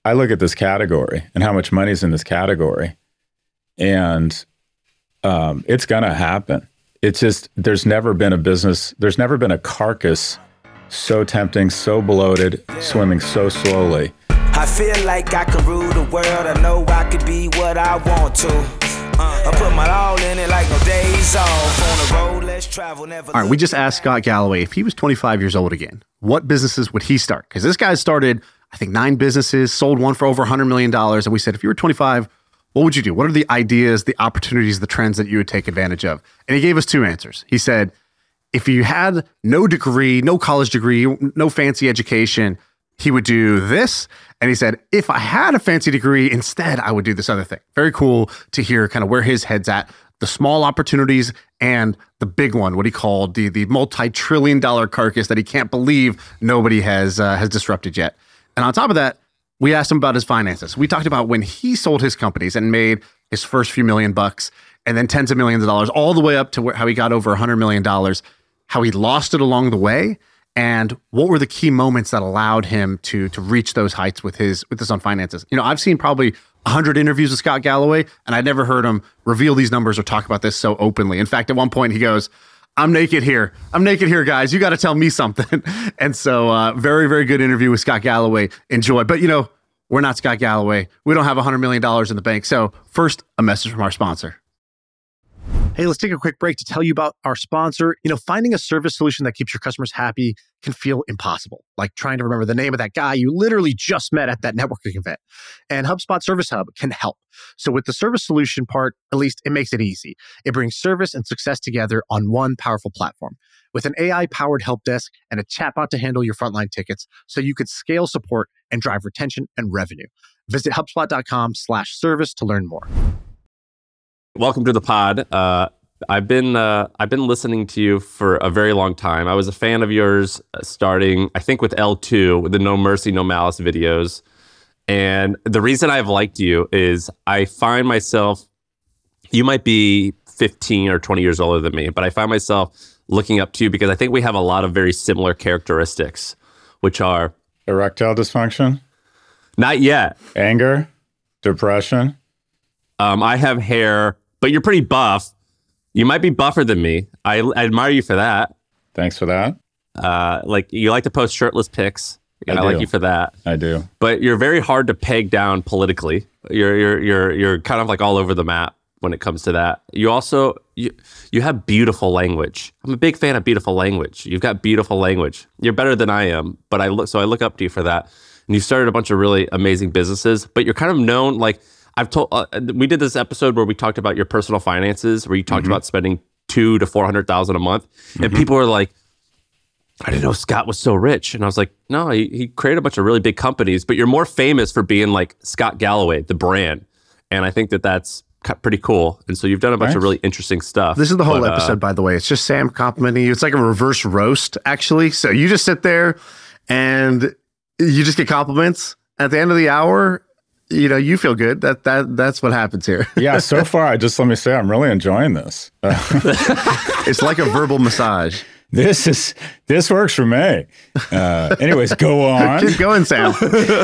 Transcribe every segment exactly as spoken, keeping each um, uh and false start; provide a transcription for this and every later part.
I look at this category and how much money's in this category, and um, it's going to happen. It's just, there's never been a business, there's never been a carcass so tempting, so bloated, swimming so slowly. I feel like I can rule the world. I know I could be what I want to. Uh, I put my all in it like no days off. On the road, let's travel, never. All right, we just asked Scott Galloway if he was twenty-five years old again, what businesses would he start? Because this guy started, I think, nine businesses, sold one for over one hundred million dollars. And we said, if you were twenty-five, what would you do? What are the ideas, the opportunities, the trends that you would take advantage of? And he gave us two answers. He said, if you had no degree, no college degree, no fancy education, he would do this. And he said, if I had a fancy degree, instead, I would do this other thing. Very cool to hear kind of where his head's at, the small opportunities and the big one, what he called the, the multi-trillion dollar carcass that he can't believe nobody has uh, has disrupted yet. And on top of that, we asked him about his finances. We talked about when he sold his companies and made his first few million bucks and then tens of millions of dollars, all the way up to where, how he got over one hundred million dollars, how he lost it along the way, and what were the key moments that allowed him to to reach those heights with his with his own finances. You know, I've seen probably one hundred interviews with Scott Galloway, and I never heard him reveal these numbers or talk about this so openly. In fact, at one point he goes, I'm naked here. I'm naked here, guys. You got to tell me something. And so uh, very, very good interview with Scott Galloway. Enjoy. But, you know, we're not Scott Galloway. We don't have one hundred million dollars in the bank. So first, a message from our sponsor. Hey, let's take a quick break to tell you about our sponsor. You know, finding a service solution that keeps your customers happy can feel impossible, like trying to remember the name of that guy you literally just met at that networking event. And HubSpot Service Hub can help. So with the service solution part, at least it makes it easy. It brings service and success together on one powerful platform with an A I-powered help desk and a chatbot to handle your frontline tickets so you could scale support and drive retention and revenue. Visit HubSpot.com slash service to learn more. Welcome to the pod. Uh, I've been uh, I've been listening to you for a very long time. I was a fan of yours starting, I think, with L two, with the No Mercy, No Malice videos. And the reason I've liked you is I find myself, you might be fifteen or twenty years older than me, but I find myself looking up to you because I think we have a lot of very similar characteristics, which are Erectile dysfunction? Not yet. Anger? Depression? Um, I have hair, but you're pretty buff. You might be buffer than me. I, I admire you for that. Thanks for that. Uh, like you like to post shirtless pics. And I, I like you for that. I do. But you're very hard to peg down politically. You're you're you're you're kind of like all over the map when it comes to that. You also you you have beautiful language. I'm a big fan of beautiful language. You've got beautiful language. You're better than I am, but I look so I look up to you for that. And you started a bunch of really amazing businesses, but you're kind of known like I've told. Uh, we did this episode where we talked about your personal finances, where you talked mm-hmm. about spending two to four hundred thousand a month, mm-hmm. and people were like, I didn't know Scott was so rich. And I was like, no, he, he created a bunch of really big companies, but you're more famous for being like Scott Galloway, the brand. And I think that that's pretty cool. And so you've done a bunch Thanks. of really interesting stuff. This is the whole but, episode, uh, by by the way. It's just Sam complimenting you. It's like a reverse roast, actually. So you just sit there and you just get compliments. At the end of the hour, you know, you feel good. That that that's what happens here. Yeah, so far, I just let me say, I'm really enjoying this. Uh, it's like a verbal massage. This is this works for me. Uh, anyways, go on. Keep going, Sam.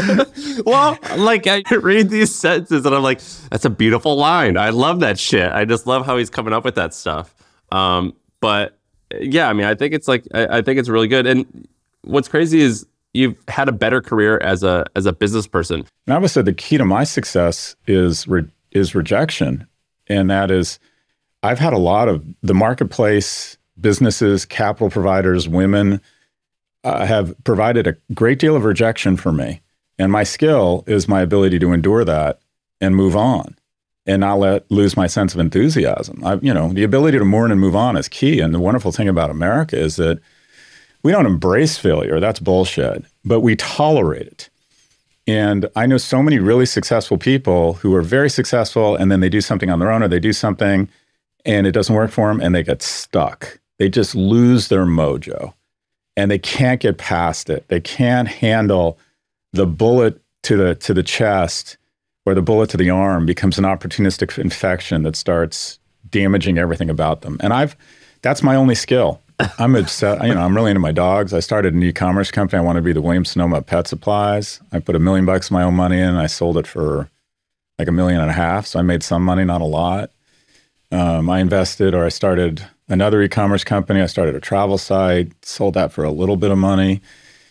Well, like I read these sentences and I'm like, that's a beautiful line. I love that shit. I just love how he's coming up with that stuff. Um, but yeah, I mean, I think it's like I, I think it's really good. And what's crazy is you've had a better career as a as a business person. And I would say the key to my success is re- is rejection, and that is, I've had a lot of the marketplace. Businesses, capital providers, women uh, have provided a great deal of rejection for me. And my skill is my ability to endure that and move on and not let lose my sense of enthusiasm. I, you know, the ability to mourn and move on is key. And the wonderful thing about America is that we don't embrace failure. That's bullshit, but we tolerate it. And I know so many really successful people who are very successful and then they do something on their own or they do something and it doesn't work for them and they get stuck. They just lose their mojo and they can't get past it. They can't handle the bullet to the to the chest or the bullet to the arm becomes an opportunistic infection that starts damaging everything about them. And I've that's my only skill I'm obsessed. You know, I'm really into my dogs. I started an e-commerce company. I wanted to be the Williams-Sonoma Pet Supplies. I put a million bucks of my own money in. And I sold it for like a million and a half. So I made some money, not a lot. Um, I invested, or I started another e-commerce company. I started a travel site, sold that for a little bit of money.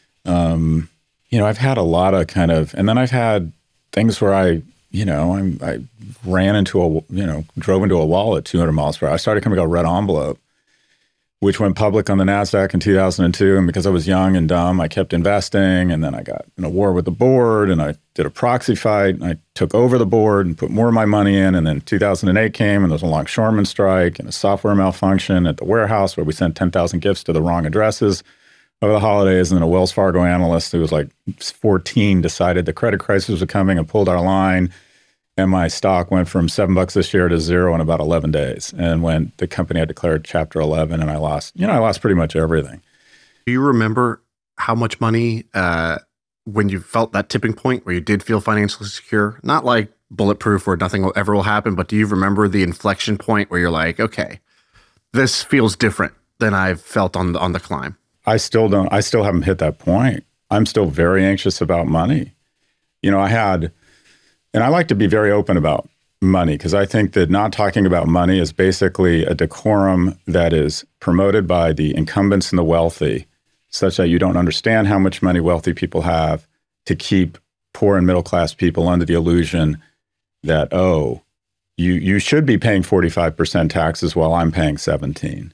Um, you know, I've had a lot of kind of, and then I've had things where I, you know, I'm, I ran into a, you know, drove into a wall at two hundred miles per hour. I started a company called Red Envelope, which went public on the NASDAQ in two thousand two. And because I was young and dumb, I kept investing. And then I got in a war with the board and I did a proxy fight. And I took over the board and put more of my money in. And then two thousand eight came and there was a longshoreman strike and a software malfunction at the warehouse where we sent ten thousand gifts to the wrong addresses over the holidays. And then a Wells Fargo analyst who was like fourteen decided the credit crisis was coming and pulled our line. And my stock went from seven bucks a share to zero in about eleven days. And when the company had declared Chapter eleven, and I lost, you know, I lost pretty much everything. Do you remember how much money uh, when you felt that tipping point where you did feel financially secure? Not like bulletproof where nothing will ever will happen, but do you remember the inflection point where you're like, okay, this feels different than I've felt on the, on the climb? I still don't, I still haven't hit that point. I'm still very anxious about money. You know, I had... And I like to be very open about money because I think that not talking about money is basically a decorum that is promoted by the incumbents and the wealthy, such that you don't understand how much money wealthy people have to keep poor and middle-class people under the illusion that, oh, you you should be paying forty-five percent taxes while I'm paying seventeen.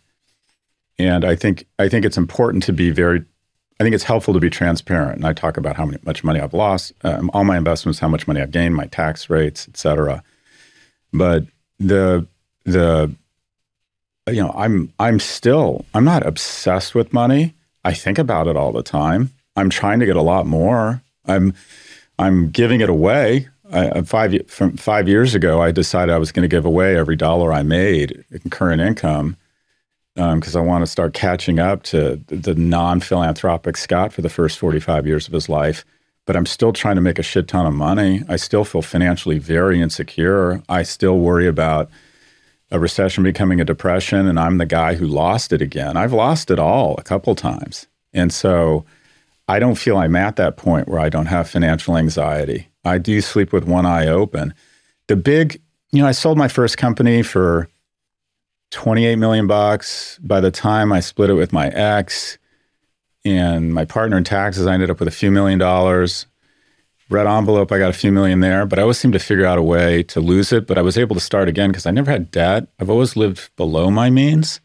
And I think I think it's important to be very I think it's helpful to be transparent. And I talk about how many, much money I've lost, um, all my investments, how much money I've gained, my tax rates, et cetera. But the, the, you know, I'm, I'm still, I'm not obsessed with money. I think about it all the time. I'm trying to get a lot more. I'm, I'm giving it away. I, five, from five years ago, I decided I was going to give away every dollar I made in current income. Because um, I want to start catching up to the, the non-philanthropic Scott for the first forty-five years of his life. But I'm still trying to make a shit ton of money. I still feel financially very insecure. I still worry about a recession becoming a depression, and I'm the guy who lost it again. I've lost it all a couple times. And so I don't feel I'm at that point where I don't have financial anxiety. I do sleep with one eye open. The big, you know, I sold my first company for twenty-eight million bucks. By the time I split it with my ex and my partner in taxes, I ended up with a few million dollars. Red Envelope, I got a few million there, but I always seemed to figure out a way to lose it. But I was able to start again because I never had debt. I've always lived below my means.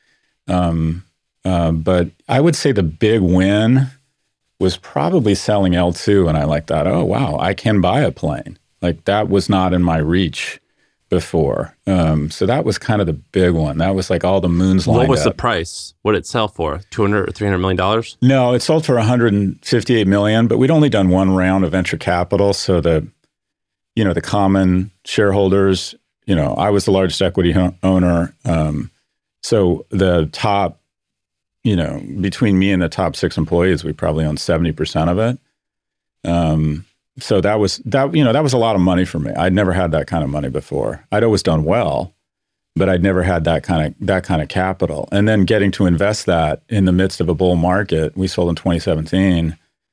Um, uh, but I would say the big win was probably selling L two. And I like that, oh, wow, I can buy a plane. Like that was not in my reach before. Um, so that was kind of the big one. That was like all the moons lined up. What was the price? What did it sell for? two hundred or three hundred million dollars? No, it sold for one hundred fifty-eight million, but we'd only done one round of venture capital. So the, you know, the common shareholders, you know, I was the largest equity ho- owner. Um, so the top, you know, between me and the top six employees, we probably owned seventy percent of it. Um, So that was that, you know, that was a lot of money for me. I'd never had that kind of money before. I'd always done well, but I'd never had that kind of that kind of capital. And then getting to invest that in the midst of a bull market, we sold in twenty seventeen.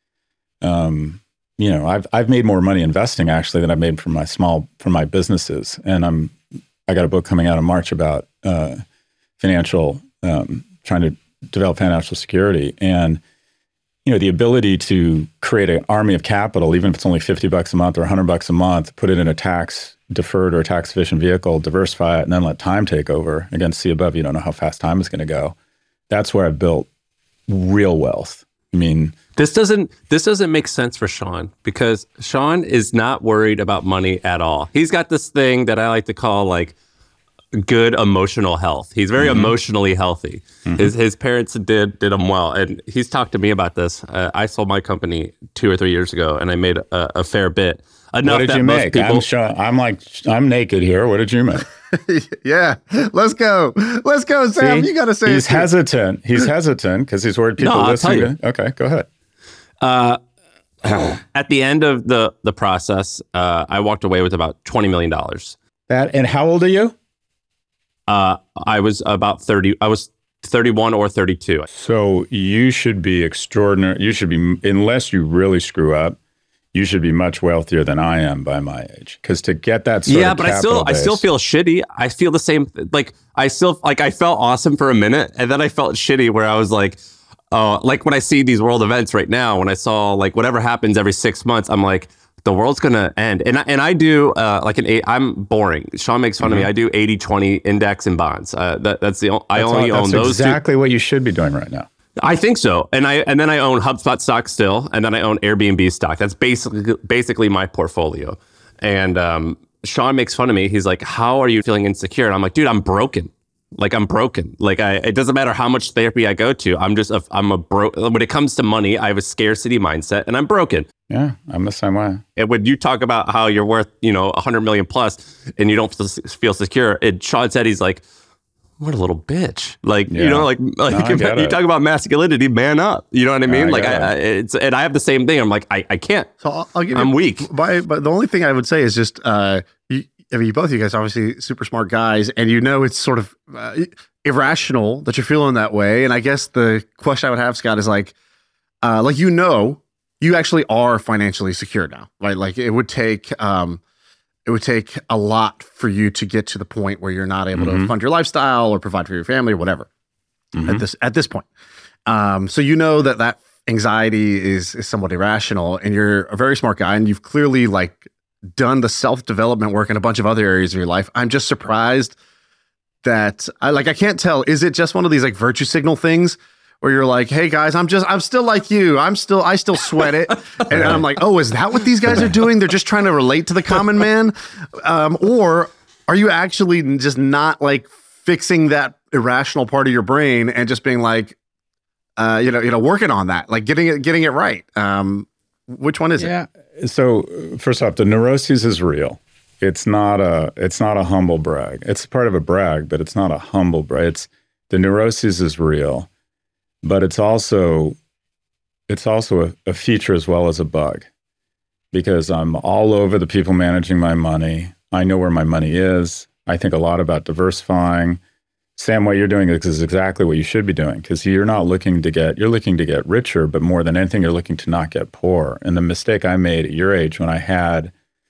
Um, you know, I've I've made more money investing actually than I've made from my small from my businesses. And I'm I got a book coming out in March about uh, financial um, trying to develop financial security. And you know, the ability to create an army of capital, even if it's only fifty bucks a month or one hundred bucks a month, put it in a tax deferred or tax efficient vehicle, diversify it, and then let time take over. Again, see above, you don't know how fast time is going to go. That's where I've built real wealth. I mean, this doesn't this doesn't make sense for Sean because Sean is not worried about money at all. He's got this thing that I like to call like good emotional health. He's very mm-hmm. emotionally healthy. Mm-hmm. His his parents did did him well, and he's talked to me about this. Uh, I sold my company two or three years ago, and I made a, a fair bit. Enough what did that you most make? People, I'm, sure, I'm like I'm naked here. What did you make? Yeah, let's go, let's go, Sam. See, you got to say he's hesitant. He's hesitant because he's worried people no, listening. I'll tell you. Okay, go ahead. Uh, at the end of the the process, uh, I walked away with about twenty million dollars. That and how old are you? Uh, I was about thirty. I was thirty-one or thirty-two. So you should be extraordinary. You should be, unless you really screw up, you should be much wealthier than I am by my age. Because to get that sort yeah, of but I still, base, I still feel shitty. I feel the same. Like I still, like I felt awesome for a minute, and then I felt shitty where I was like, uh, like when I see these world events right now, when I saw like whatever happens every six months, I'm like, the world's gonna end. And I, and I do uh, like an eight. I'm boring. Sean makes fun mm-hmm. of me. I do eighty twenty index and bonds. Uh, that, that's the I that's only all, own that's those. Exactly two. what you should be doing right now. I think so. And I and then I own HubSpot stock still, and then I own Airbnb stock. That's basically basically my portfolio. And um, Sean makes fun of me. He's like, "How are you feeling insecure?" And I'm like, "Dude, I'm broken. Like I'm broken. Like I, it doesn't matter how much therapy I go to. I'm just, a, I'm a broke. When it comes to money, I have a scarcity mindset, and I'm broken." Yeah, I'm the same way. And when you talk about how you're worth, you know, a hundred million plus, and you don't feel secure, and Sean said he's like, "What a little bitch!" Like yeah. you know, like like no, you talk about masculinity, man up. You know what I mean? No, I like I, I, it's and I have the same thing. I'm like, I, I can't. So I'll, I'll give I'm you, weak. By, but the only thing I would say is just, uh, you, I mean, both of you guys are obviously super smart guys, and you know it's sort of uh, irrational that you're feeling that way. And I guess the question I would have, Scott, is like, uh, like you know, you actually are financially secure now, right? Like it would take. Um, It would take a lot for you to get to the point where you're not able mm-hmm. to fund your lifestyle or provide for your family or whatever mm-hmm. at this at this point. Um, so you know that that anxiety is is somewhat irrational, and you're a very smart guy, and you've clearly like done the self-development work in a bunch of other areas of your life. I'm just surprised that I like I can't tell. Is it just one of these like virtue signal things? Where you're like, hey guys, I'm just, I'm still like you. I'm still, I still sweat it. And I'm like, oh, is that what these guys are doing? They're just trying to relate to the common man. Um, or are you actually just not like fixing that irrational part of your brain and just being like, uh, you know, you know, working on that, like getting it, getting it right. Um, which one is yeah. it? Yeah. So first off, the neuroses is real. It's not a, it's not a humble brag. It's part of a brag, but it's not a humble brag. It's the neuroses is real. But it's also it's also a, a feature as well as a bug, because I'm all over the people managing my money. I know where my money is. I think a lot about diversifying. Sam, what you're doing is exactly what you should be doing, because you're not looking to get, you're looking to get richer, but more than anything, you're looking to not get poor. And the mistake I made at your age when I had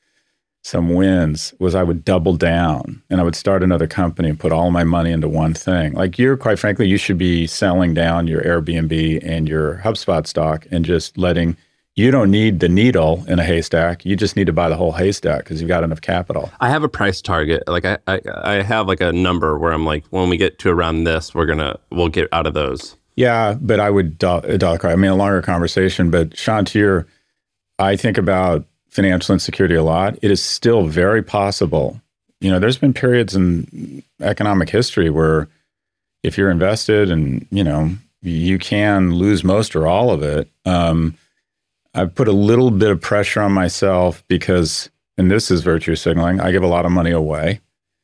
some wins was I would double down and I would start another company and put all my money into one thing. Like you're, quite frankly, you should be selling down your Airbnb and your HubSpot stock and just letting, you don't need the needle in a haystack. You just need to buy the whole haystack because you've got enough capital. I have a price target. Like I, I, I have like a number where I'm like, when we get to around this, we're gonna, we'll get out of those. Yeah, but I would, I mean, a longer conversation, but Sean, to your, I think about financial insecurity a lot. It is still very possible. You know, there's been periods in economic history where if you're invested and, you know, you can lose most or all of it. Um, I've put a little bit of pressure on myself because, and this is virtue signaling, I give a lot of money away.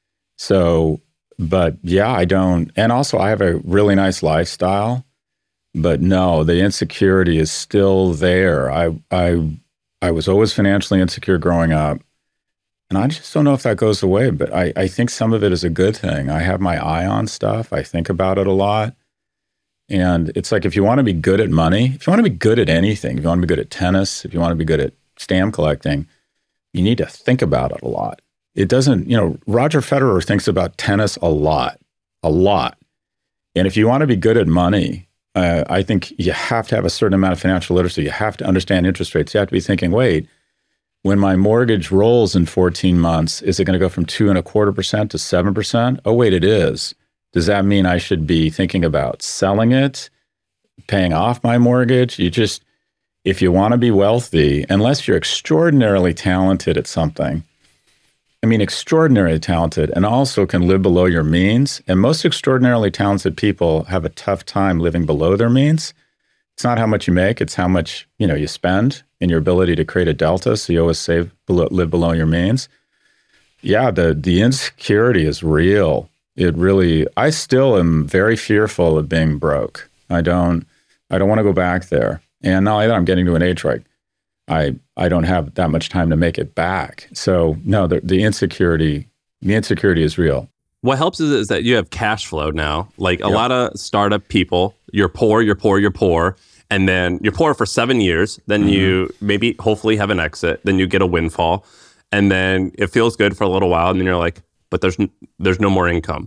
So, but yeah, I don't, and also I have a really nice lifestyle, but no, the insecurity is still there. I, I, I was always financially insecure growing up, and I just don't know if that goes away, but I, I think some of it is a good thing. I have my eye on stuff. I think about it a lot. And it's like, if you want to be good at money, if you want to be good at anything, if you want to be good at tennis, if you want to be good at stamp collecting, you need to think about it a lot. It doesn't, you know, Roger Federer thinks about tennis a lot, a lot. And if you want to be good at money, Uh, I think you have to have a certain amount of financial literacy. You have to understand interest rates. You have to be thinking, wait, when my mortgage rolls in fourteen months, is it going to go from two and a quarter percent to seven percent? Oh, wait, it is. Does that mean I should be thinking about selling it, paying off my mortgage? You just, if you want to be wealthy, unless you're extraordinarily talented at something, I mean, extraordinarily talented, and also can live below your means. And most extraordinarily talented people have a tough time living below their means. It's not how much you make, it's how much, you know, you spend and your ability to create a delta. So you always save, below, live below your means. Yeah, the, the insecurity is real. It really, I still am very fearful of being broke. I don't, I don't want to go back there. And not only that, I'm getting to an age where I, I don't have that much time to make it back. So no, the, the insecurity, the insecurity is real. what helps is, is that you have cash flow now. Like a Yep. lot of startup people, you're poor, you're poor, you're poor. And then you're poor for seven years. Then mm-hmm. you maybe hopefully have an exit. Then you get a windfall. And then it feels good for a little while. And then you're like, but there's n- there's no more income.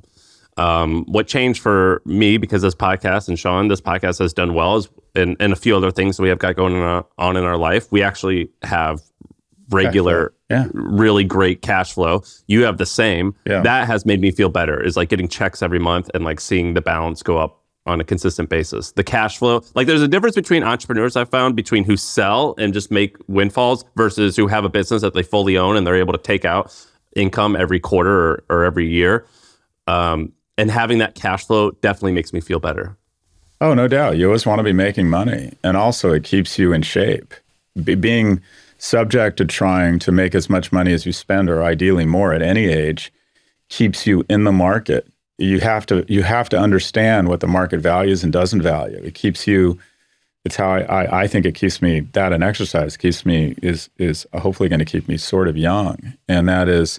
Um, what changed for me, because this podcast and Sean, this podcast has done well, is and, and a few other things that we have got going on, on in our life. We actually have regular, yeah. really great cash flow. You have the same. Yeah. That has made me feel better, is like getting checks every month and like seeing the balance go up on a consistent basis. The cash flow, like there's a difference between entrepreneurs I've found between who sell and just make windfalls versus who have a business that they fully own and they're able to take out income every quarter or, or every year. Um, and having that cash flow definitely makes me feel better. Oh, no doubt. You always want to be making money. And also it keeps you in shape. Be- being subject to trying to make as much money as you spend, or ideally more at any age, keeps you in the market. You have to you have to understand what the market values and doesn't value. It keeps you. It's how I, I, I think it keeps me. That and exercise keeps me is is hopefully going to keep me sort of young, and that is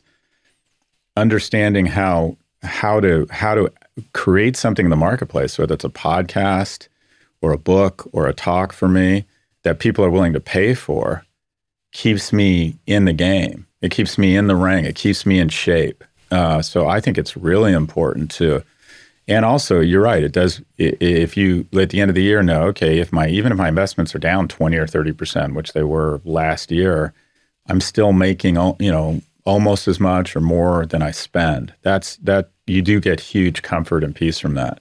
understanding how how to how to create something in the marketplace, whether it's a podcast or a book or a talk for me that people are willing to pay for, keeps me in the game. It keeps me in the ring. It keeps me in shape. Uh, so I think it's really important to, and also you're right. It does. If you at the end of the year know, okay, if my even if my investments are down twenty or thirty percent, which they were last year, I'm still making you know almost as much or more than I spend. That's that you do get huge comfort and peace from that.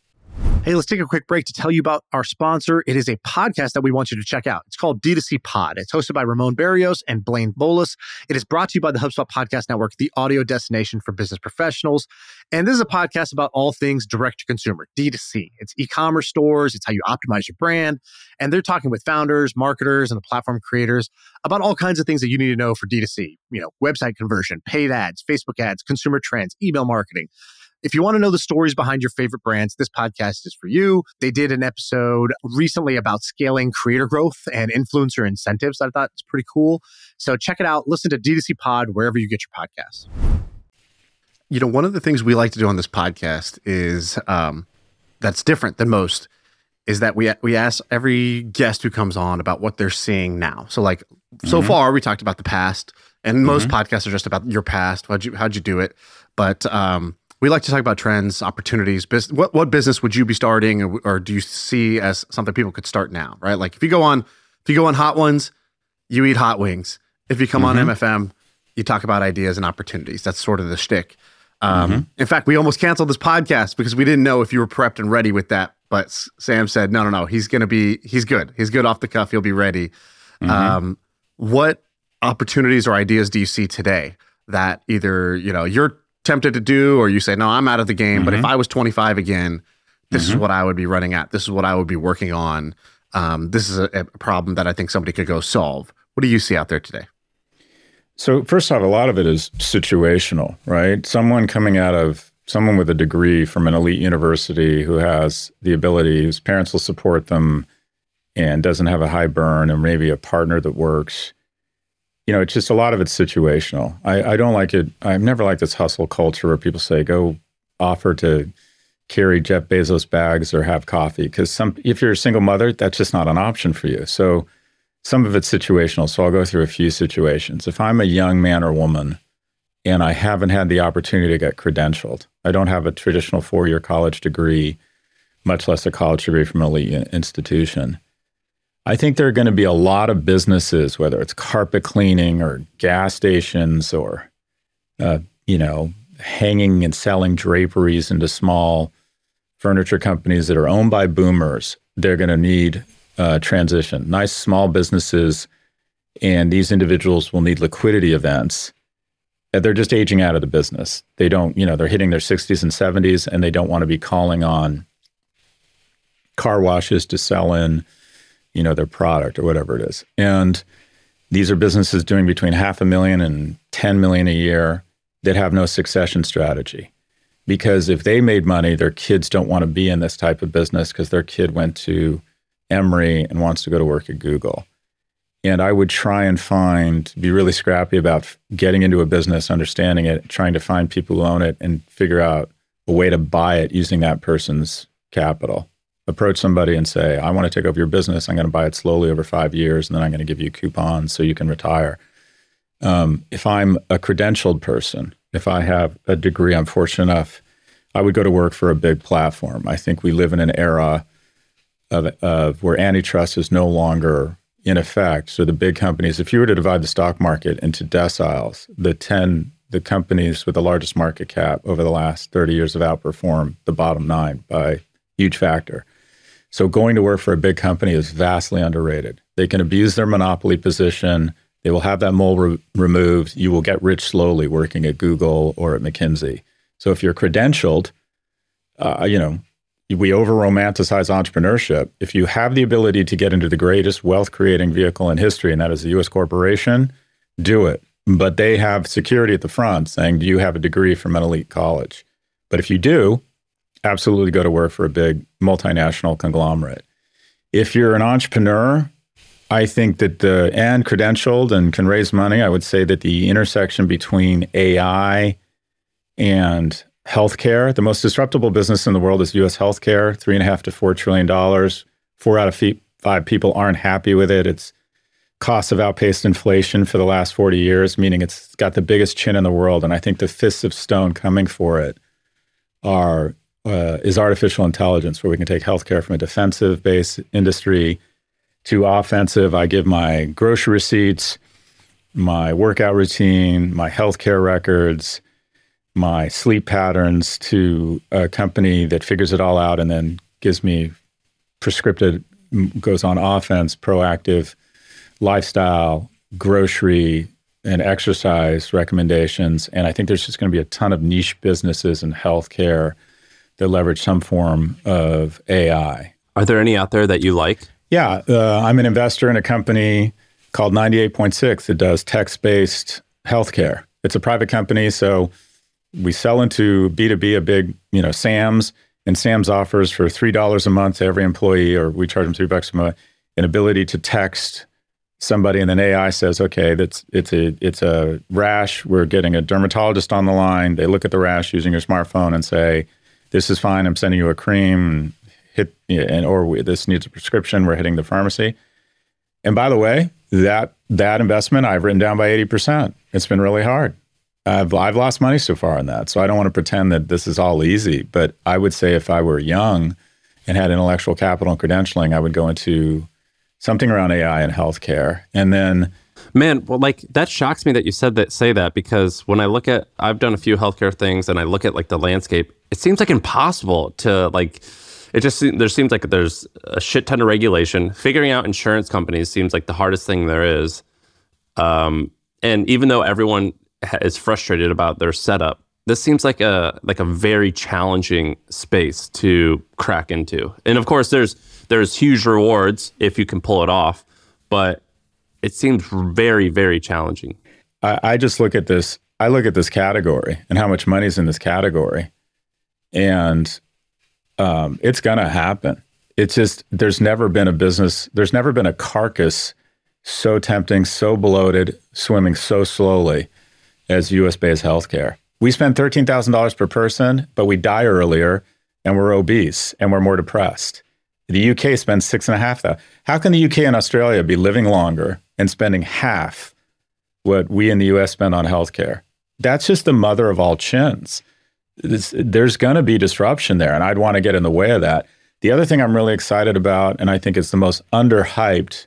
Hey, let's take a quick break to tell you about our sponsor. It is a podcast that we want you to check out. It's called D two C Pod. It's hosted by Ramon Barrios and Blaine Bolus. It is brought to you by the HubSpot Podcast Network, the audio destination for business professionals. And this is a podcast about all things direct to consumer, D two C. It's e-commerce stores. It's how you optimize your brand. And they're talking with founders, marketers, and the platform creators about all kinds of things that you need to know for D two C. You know, website conversion, paid ads, Facebook ads, consumer trends, email marketing. If you want to know the stories behind your favorite brands, this podcast is for you. They did an episode recently about scaling creator growth and influencer incentives that I thought was pretty cool. So check it out. Listen to D two C Pod wherever you get your podcasts. You know, one of the things we like to do on this podcast is um, that's different than most is that we we ask every guest who comes on about what they're seeing now. So like mm-hmm. so far, we talked about the past, and mm-hmm. most podcasts are just about your past. How'd you how'd you do it? But um, we like to talk about trends, opportunities. Business, what what business would you be starting, or, or do you see as something people could start now? Right? Like if you go on if you go on Hot Ones, you eat hot wings. If you come mm-hmm. on M F M, you talk about ideas and opportunities. That's sort of the shtick. Um, mm-hmm. In fact, we almost canceled this podcast because we didn't know if you were prepped and ready with that. But Sam said, no, no, no, he's going to be, he's good. He's good off the cuff. He'll be ready. Mm-hmm. Um, what opportunities or ideas do you see today that either, you know, you're tempted to do, or you say, no, I'm out of the game. Mm-hmm. But if I was twenty-five again, this mm-hmm. is what I would be running at. This is what I would be working on. Um, this is a, a problem that I think somebody could go solve. What do you see out there today? So first off, a lot of it is situational, right? Someone coming out of, someone with a degree from an elite university who has the ability, whose parents will support them and doesn't have a high burn, or maybe a partner that works. You know, it's just a lot of it's situational. I, I don't like it. I've never liked this hustle culture where people say, go offer to carry Jeff Bezos bags or have coffee. Because some, if you're a single mother, that's just not an option for you. So some of it's situational. So I'll go through a few situations. If I'm a young man or woman and I haven't had the opportunity to get credentialed, I don't have a traditional four-year college degree, much less a college degree from an elite institution, I think there are going to be a lot of businesses, whether it's carpet cleaning or gas stations or, uh, you know, hanging and selling draperies into small furniture companies that are owned by boomers. They're going to need uh, transition. Nice small businesses, and these individuals will need liquidity events. They're just aging out of the business. They don't, you know, they're hitting their sixties and seventies, and they don't want to be calling on car washes to sell in, you know, their product or whatever it is. And these are businesses doing between half a million and ten million a year that have no succession strategy. Because if they made money, their kids don't want to be in this type of business because their kid went to Emory and wants to go to work at Google. And I would try and find, be really scrappy about getting into a business, understanding it, trying to find people who own it and figure out a way to buy it using that person's capital. Approach somebody and say, I want to take over your business. I'm going to buy it slowly over five years, and then I'm going to give you coupons so you can retire. Um, if I'm a credentialed person, if I have a degree, I'm fortunate enough, I would go to work for a big platform. I think we live in an era of, of where antitrust is no longer in effect. So the big companies, if you were to divide the stock market into deciles, the ten, the companies with the largest market cap over the last thirty years have outperformed the bottom nine by a huge factor. So going to work for a big company is vastly underrated. They can abuse their monopoly position. They will have that mole re- removed. You will get rich slowly working at Google or at McKinsey. So if you're credentialed, uh, you know, we over-romanticize entrepreneurship. If you have the ability to get into the greatest wealth-creating vehicle in history, and that is the U S corporation, do it. But they have security at the front saying, do you have a degree from an elite college? But if you do, absolutely go to work for a big multinational conglomerate. If you're an entrepreneur, I think that the, and credentialed and can raise money, I would say that the intersection between A I and healthcare, the most disruptable business in the world is U S healthcare, three and a half to four trillion dollars. Four out of fe- five people aren't happy with it. Its costs have outpaced inflation for the last forty years, meaning it's got the biggest chin in the world. And I think the fists of stone coming for it are uh, is artificial intelligence, where we can take healthcare from a defensive-based industry to offensive. I give my grocery receipts, my workout routine, my healthcare records, my sleep patterns to a company that figures it all out and then gives me prescriptive, goes on offense, proactive lifestyle, grocery, and exercise recommendations. And I think there's just going to be a ton of niche businesses in healthcare that leverage some form of A I. Are there any out there that you like? Yeah, uh, I'm an investor in a company called ninety-eight point six that does text-based healthcare. It's a private company, so we sell into B two B, a big, you know, Sam's, and Sam's offers for three dollars a month to every employee, or we charge them three bucks a month, an ability to text somebody, and then A I says, okay, that's it's a it's a rash. We're getting a dermatologist on the line. They look at the rash using your smartphone and say, this is fine. I'm sending you a cream. Hit and or we, this needs a prescription. We're hitting the pharmacy. And by the way, that that investment I've written down by eighty percent. It's been really hard. I've I've lost money so far on that. So I don't want to pretend that this is all easy. But I would say if I were young and had intellectual capital and credentialing, I would go into something around A I and healthcare. And then, man, well, like that shocks me that you said that. Say that because when I look at, I've done a few healthcare things, and I look at like the landscape. It seems like impossible to like. It just there seems like there's a shit ton of regulation. Figuring out insurance companies seems like the hardest thing there is. Um, and even though everyone ha- is frustrated about their setup, this seems like a like a very challenging space to crack into. And of course, there's there's huge rewards if you can pull it off, but it seems very very challenging. I, I just look at this. I look at this category and how much money's in this category, and Um, it's going to happen. It's just, there's never been a business, there's never been a carcass so tempting, so bloated, swimming so slowly as U S-based healthcare. We spend thirteen thousand dollars per person, but we die earlier and we're obese and we're more depressed. The U K spends six and a half thousand. How can the U K and Australia be living longer and spending half what we in the U S spend on healthcare? That's just the mother of all chins. It's, there's going to be disruption there, and I'd want to get in the way of that. The other thing I'm really excited about, and I think it's the most underhyped,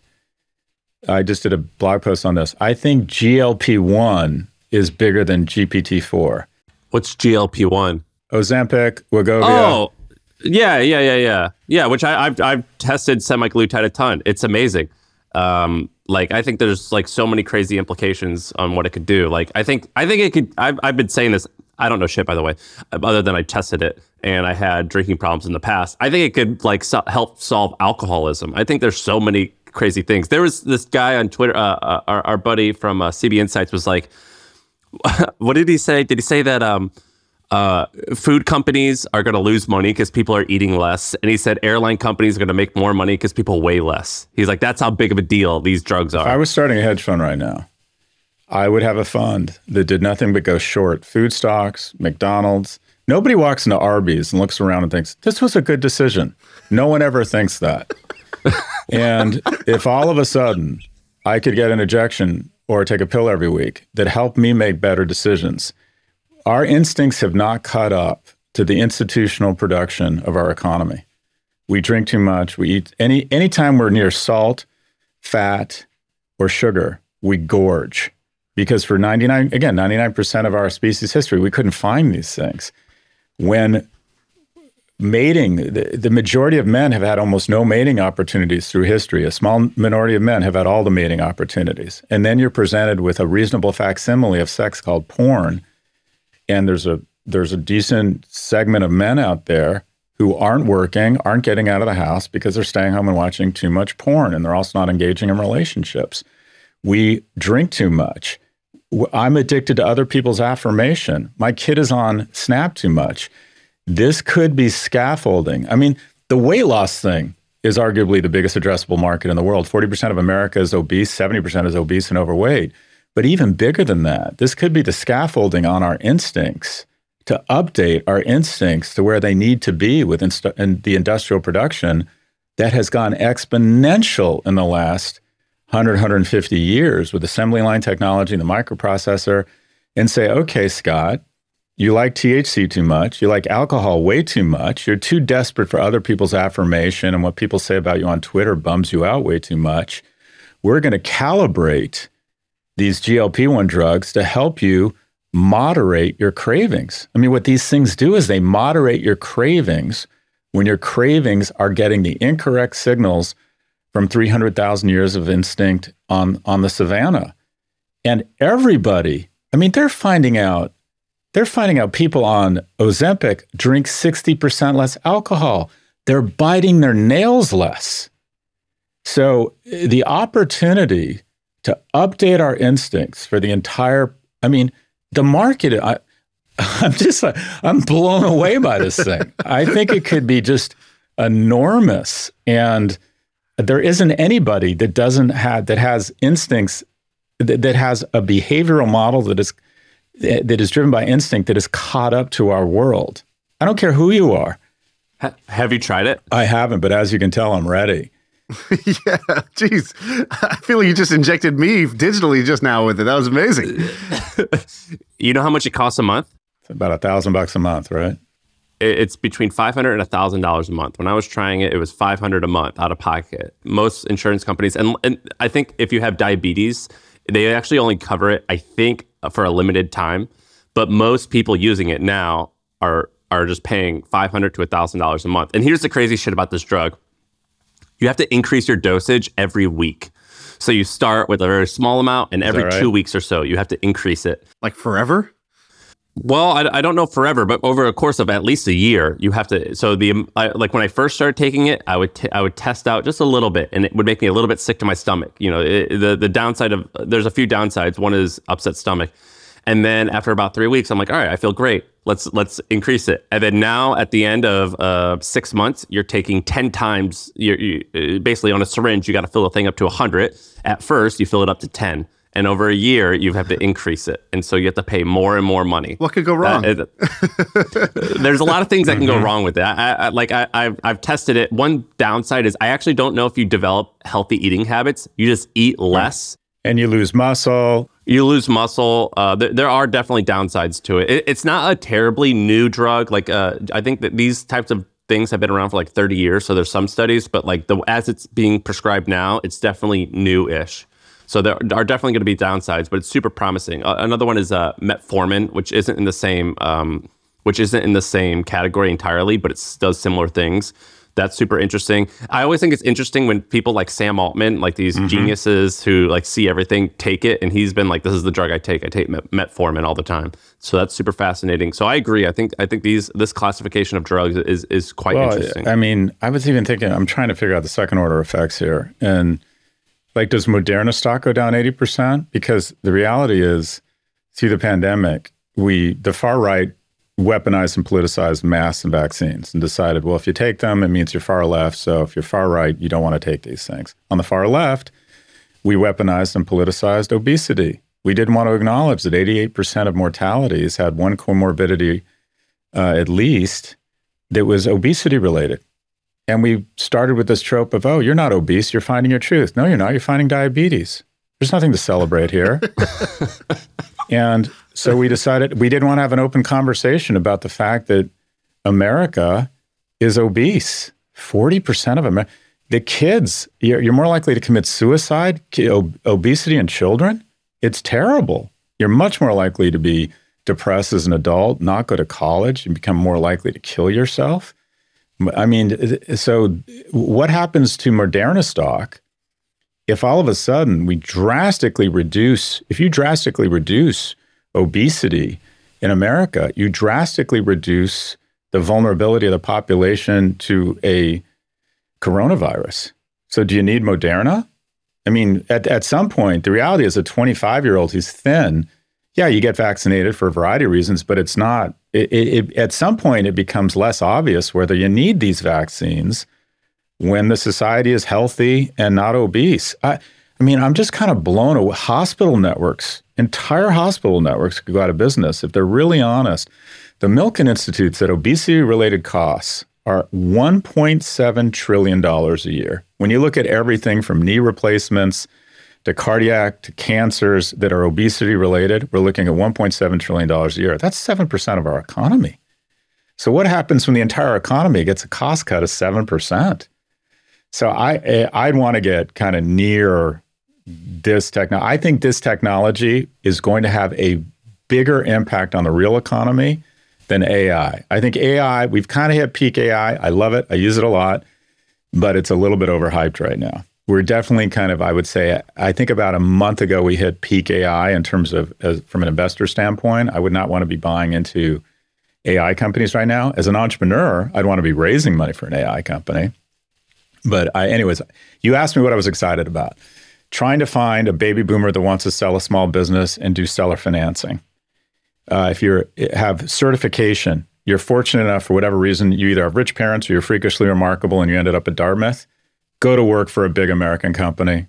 I just did a blog post on this. I think G L P one is bigger than G P T four. What's G L P one? Ozempic, Wegovy. Oh, yeah, yeah, yeah, yeah. Yeah, which I, I've, I've tested semaglutide a ton. It's amazing. Um, like, I think there's like so many crazy implications on what it could do. Like, I think, I think it could, I've, I've been saying this, I don't know shit, by the way, other than I tested it and I had drinking problems in the past. I think it could like so- help solve alcoholism. I think there's so many crazy things. There was this guy on Twitter, uh, uh, our, our buddy from uh, C B Insights was like, what did he say? Did he say that um, uh, food companies are going to lose money because people are eating less. And he said airline companies are going to make more money because people weigh less. He's like, that's how big of a deal these drugs are. If I was starting a hedge fund right now, I would have a fund that did nothing but go short food stocks, McDonald's. Nobody walks into Arby's and looks around and thinks, this was a good decision. No one ever thinks that. And if all of a sudden I could get an injection or take a pill every week that helped me make better decisions, our instincts have not caught up to the institutional production of our economy. We drink too much. We eat any anytime we're near salt, fat, or sugar, we gorge. Because for ninety-nine, again, ninety-nine percent of our species history, we couldn't find these things. When mating, the, the majority of men have had almost no mating opportunities through history. A small minority of men have had all the mating opportunities. And then you're presented with a reasonable facsimile of sex called porn. And there's a there's a decent segment of men out there who aren't working, aren't getting out of the house because they're staying home and watching too much porn. And they're also not engaging in relationships. We drink too much. I'm addicted to other people's affirmation. My kid is on Snap too much. This could be scaffolding. I mean, the weight loss thing is arguably the biggest addressable market in the world. forty percent of America is obese, seventy percent is obese and overweight. But even bigger than that, this could be the scaffolding on our instincts to update our instincts to where they need to be with inst- in the industrial production that has gone exponential in the last one hundred, one hundred fifty years with assembly line technology and the microprocessor, and say, okay, Scott, you like T H C too much. You like alcohol way too much. You're too desperate for other people's affirmation, and what people say about you on Twitter bums you out way too much. We're going to calibrate these G L P one drugs to help you moderate your cravings. I mean, what these things do is they moderate your cravings when your cravings are getting the incorrect signals from three hundred thousand years of instinct on, on the savannah. And everybody, I mean, they're finding out, they're finding out people on Ozempic drink sixty percent less alcohol. They're biting their nails less. So the opportunity to update our instincts for the entire, I mean, the market, I, I'm just, I'm blown away by this thing. I think it could be just enormous. And there isn't anybody that doesn't have, that has instincts, that, that has a behavioral model that is, that is driven by instinct that is caught up to our world. I don't care who you are. Ha- have you tried it? I haven't, but as you can tell, I'm ready. Yeah, geez. I feel like you just injected me digitally just now with it. That was amazing. You know how much it costs a month? It's about a thousand bucks a month, right? It's between five hundred and a thousand dollars a month. When I was trying it, it was five hundred a month out of pocket. Most insurance companies, and, and I think if you have diabetes, they actually only cover it, I think, for a limited time. But most people using it now are are just paying five hundred to a thousand dollars a month. And here's the crazy shit about this drug: you have to increase your dosage every week. So you start with a very small amount, and every right? two weeks or so, you have to increase it. Like forever? Well, I, I don't know forever, but over a course of at least a year, you have to. So the I, like when I first started taking it, I would t- I would test out just a little bit, and it would make me a little bit sick to my stomach. You know, it, the the downside of there's a few downsides. One is upset stomach, and then after about three weeks, I'm like, all right, I feel great. Let's let's increase it. And then now at the end of uh, six months, you're taking ten times. You're you, basically on a syringe. You got to fill the thing up to one hundred. At first, you fill it up to ten. And over a year, you have to increase it. And so you have to pay more and more money. What could go wrong? Uh, it, there's a lot of things that can go wrong with it. I, I, like I, I've, I've tested it. One downside is I actually don't know if you develop healthy eating habits. You just eat less. And you lose muscle. You lose muscle. Uh, th- there are definitely downsides to it. it. It's not a terribly new drug. Like uh, I think that these types of things have been around for like thirty years. So there's some studies. But like the as it's being prescribed now, it's definitely new-ish. So there are definitely going to be downsides, but it's super promising. Uh, another one is uh, metformin, which isn't in the same, um, which isn't in the same category entirely, but it does similar things. That's super interesting. I always think it's interesting when people like Sam Altman, like these mm-hmm. geniuses who like see everything, take it, and he's been like, "This is the drug I take. I take met- metformin all the time." So that's super fascinating. So I agree. I think I think these this classification of drugs is is quite well, interesting. I mean, I was even thinking, I'm trying to figure out the second order effects here, and. Like, does Moderna stock go down eighty percent? Because the reality is, through the pandemic, we the far right weaponized and politicized masks and vaccines and decided, well, if you take them, it means you're far left. So if you're far right, you don't want to take these things. On the far left, we weaponized and politicized obesity. We didn't want to acknowledge that eighty-eight percent of mortalities had one comorbidity uh, at least that was obesity related. And we started with this trope of, oh, you're not obese, you're finding your truth. No, you're not, you're finding diabetes. There's nothing to celebrate here. And so we decided we didn't want to have an open conversation about the fact that America is obese. forty percent of America. The kids, you're, you're more likely to commit suicide, ob- obesity in children. It's terrible. You're much more likely to be depressed as an adult, not go to college, and become more likely to kill yourself. I mean, so what happens to Moderna stock if all of a sudden we drastically reduce, if you drastically reduce obesity in America, you drastically reduce the vulnerability of the population to a coronavirus. So do you need Moderna? I mean, at, at some point, the reality is a twenty-five-year-old who's thin, yeah, you get vaccinated for a variety of reasons, but it's not, it, it, it, at some point, it becomes less obvious whether you need these vaccines when the society is healthy and not obese. I, I mean, I'm just kind of blown away. Hospital networks, entire hospital networks could go out of business if they're really honest. The Milken Institute said obesity-related costs are one point seven trillion dollars a year. When you look at everything from knee replacements to cardiac to cancers that are obesity-related, we're looking at one point seven trillion dollars a year. That's seven percent of our economy. So what happens when the entire economy gets a cost cut of seven percent? So I, I'd want to get kind of near this technology. I think this technology is going to have a bigger impact on the real economy than A I. I think A I, we've kind of hit peak A I. I love it. I use it a lot, but it's a little bit overhyped right now. We're definitely kind of, I would say, I think about a month ago, we hit peak A I in terms of, as, from an investor standpoint. I would not want to be buying into A I companies right now. As an entrepreneur, I'd want to be raising money for an A I company. But I, anyways, you asked me what I was excited about. Trying to find a baby boomer that wants to sell a small business and do seller financing. Uh, if you have certification, you're fortunate enough for whatever reason, you either have rich parents or you're freakishly remarkable and you ended up at Dartmouth, go to work for a big American company.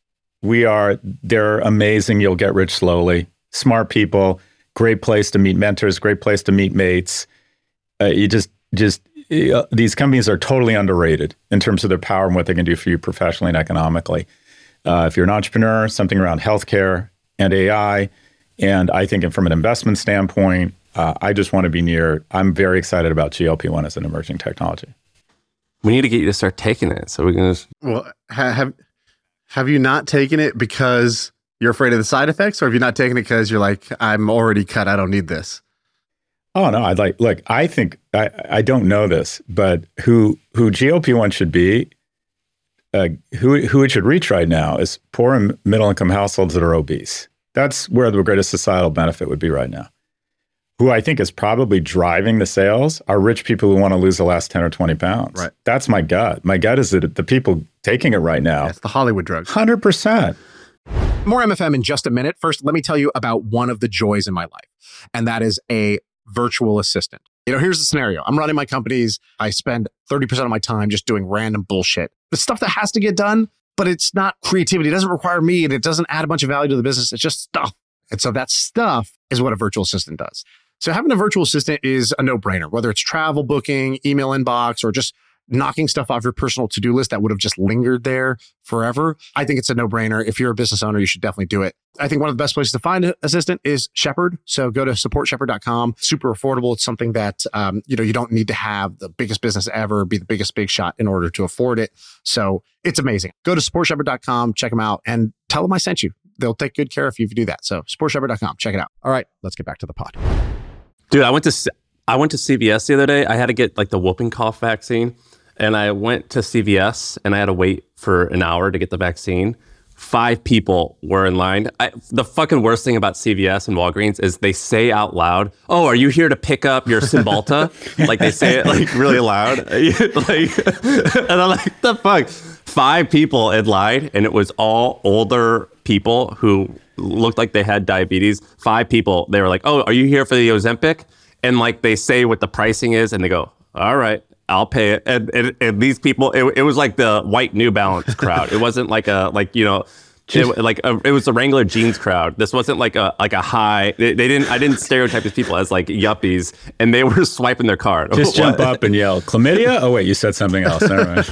We are, they're amazing. You'll get rich slowly. Smart people, great place to meet mentors, great place to meet mates. Uh, you just, just, uh, these companies are totally underrated in terms of their power and what they can do for you professionally and economically. Uh, if you're an entrepreneur, something around healthcare and A I, and I think from an investment standpoint, uh, I just want to be near, I'm very excited about G L P one as an emerging technology. We need to get you to start taking it. So we can just... Well, ha- have have you not taken it because you're afraid of the side effects, or have you not taken it because you're like, I'm already cut, I don't need this? Oh, no, I'd like, look, I think, I, I don't know this, but who who G L P one should be, uh, who, who it should reach right now is poor and middle income households that are obese. That's where the greatest societal benefit would be right now. Who I think is probably driving the sales are rich people who want to lose the last ten or twenty pounds. Right. That's my gut. My gut is that the people taking it right now. That's the Hollywood drugs. one hundred percent. More M F M in just a minute. First, let me tell you about one of the joys in my life, and that is a virtual assistant. You know, here's the scenario. I'm running my companies. I spend thirty percent of my time just doing random bullshit. The stuff that has to get done, but it's not creativity. It doesn't require me, and it doesn't add a bunch of value to the business. It's just stuff. And so that stuff is what a virtual assistant does. So having a virtual assistant is a no-brainer, whether it's travel booking, email inbox, or just knocking stuff off your personal to-do list that would have just lingered there forever. I think it's a no-brainer. If you're a business owner, you should definitely do it. I think one of the best places to find an assistant is Shepherd. So go to support shepherd dot com. Super affordable. It's something that, um, you know, you don't need to have the biggest business ever, be the biggest big shot in order to afford it. So it's amazing. Go to support shepherd dot com, check them out, and tell them I sent you. They'll take good care of you if you do that. So support shepherd dot com, check it out. All right, let's get back to the pod. Dude, I went to I went to C V S the other day. I had to get like the whooping cough vaccine, and I went to C V S and I had to wait for an hour to get the vaccine. Five people were in line. I, the fucking worst thing about C V S and Walgreens is they say out loud, "Oh, are you here to pick up your Cymbalta?" Like they say it like really loud. Like, and I'm like, the fuck? Five people in line, and it was all older people who looked like they had diabetes. Five people. They were like, "Oh, are you here for the Ozempic?" and like they say what the pricing is, and they go, all right, I'll pay it. And, and, and these people, it, it was like the white New Balance crowd. It wasn't like a, like, you know, it, like a, it was the Wrangler jeans crowd. This wasn't like a like a high. They, they didn't. I didn't stereotype these people as like yuppies, and they were swiping their card. Just jump up and yell, "Chlamydia!" Oh wait, you said something else. Never mind.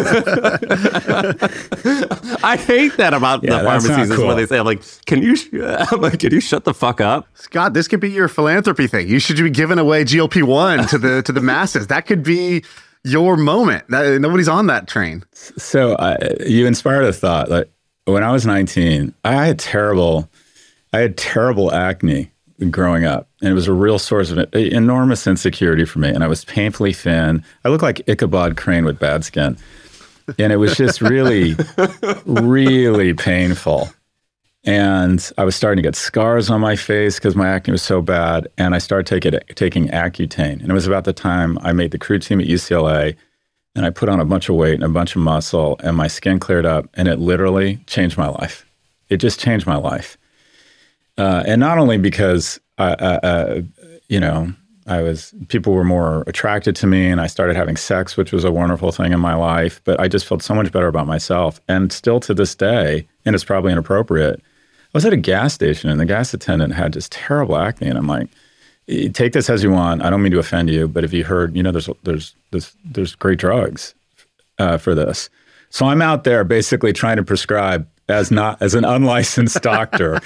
I hate that about Yeah, the that's not pharmacies. Is cool. when they say, "I'm like, can you, sh- I'm like, can you shut the fuck up?" Scott, this could be your philanthropy thing. You should be giving away G L P one to the to the masses. That could be your moment. That, nobody's on that train. So uh, you inspired a thought. Like when I was nineteen, I had terrible, I had terrible acne growing up, and it was a real source of enormous insecurity for me. And I was painfully thin. I looked like Ichabod Crane with bad skin, and it was just really, really painful. And I was starting to get scars on my face because my acne was so bad. And I started taking taking Accutane, and it was about the time I made the crew team at U C L A. And I put on a bunch of weight and a bunch of muscle, and my skin cleared up, and it literally changed my life. It just changed my life. Uh, and not only because, I, uh, uh, you know, I was, people were more attracted to me, and I started having sex, which was a wonderful thing in my life, but I just felt so much better about myself. And still to this day, and it's probably inappropriate, I was at a gas station, and the gas attendant had just terrible acne, and I'm like, take this as you want. I don't mean to offend you, but if you heard, you know, there's there's there's, there's great drugs uh, for this. So I'm out there basically trying to prescribe as not as an unlicensed doctor.